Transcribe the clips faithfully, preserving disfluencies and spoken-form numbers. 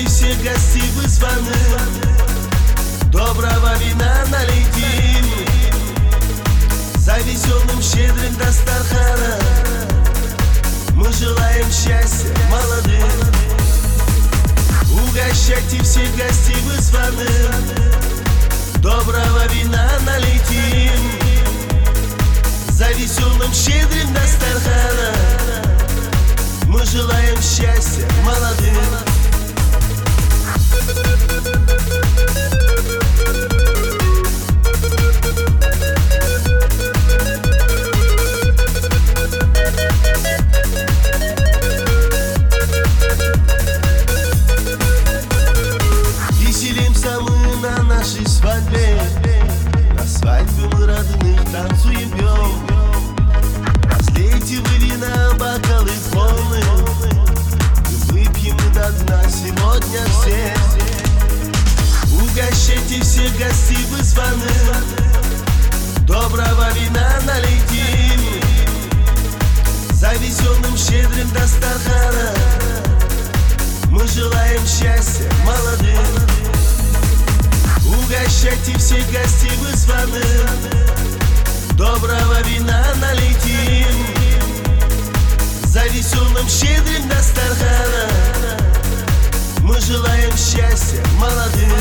Угощайте всех гостей вызванных, доброго вина налетим. За веселым, щедрым Дастарханом мы желаем счастья молодым. Угощайте всех гостей вызванных, доброго вина налетим. За веселым, щедрым Дастарханом мы желаем счастья молодым. Веселимся мы на нашей свадьбе, на свадьбе мы родных танцуем, пьем. Разлейте вы вина, бокалы полны, выпьем мы до дна сегодня все. Угощайте всех гостей вызванных, доброго вина налетим. За веселым, щедрым Дастарханом мы желаем счастья молодым. Угощайте всех гостей вызванных, доброго вина налетим. За веселым, щедрым Дастарханом мы желаем счастья молодым.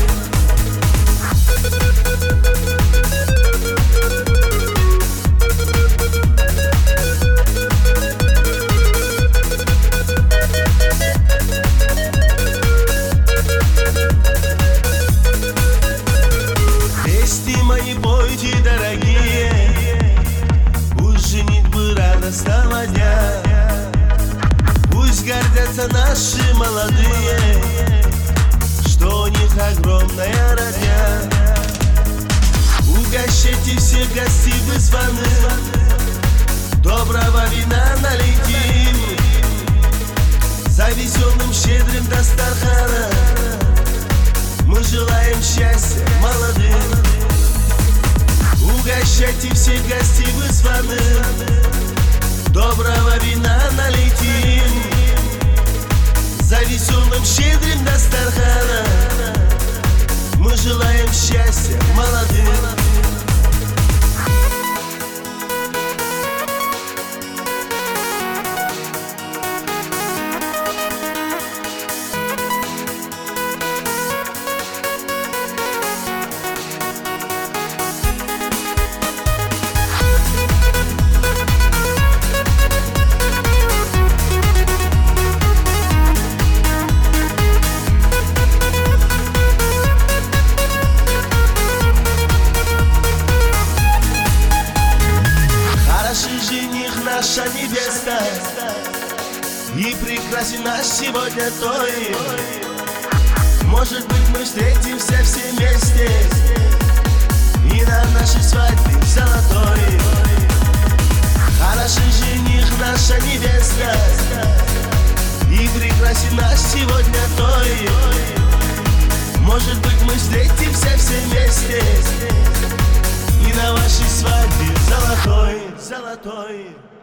Песни мои пойте, дорогие, пусть женитьбы радостного дня. Пусть гордятся наши молодые, что у них огромная родня. Угощайте всех гостей вызванных, доброго вина налетим. За веселым, щедрым Дастарханом мы желаем счастья молодым. Угощайте всех гостей вызванных, доброго вина налетим. За веселым, щедрым Дастарханом мы желаем счастья молодым. Жених наша невеста, и прекрасен наш сегодня той. Может быть, мы встретимся все вместе и на нашей свадьбе золотой. Хороший жених наша невеста, и прекрасен наш сегодня той. Может быть, мы встретимся все вместе и на вашей свадьбе золотой, золотой.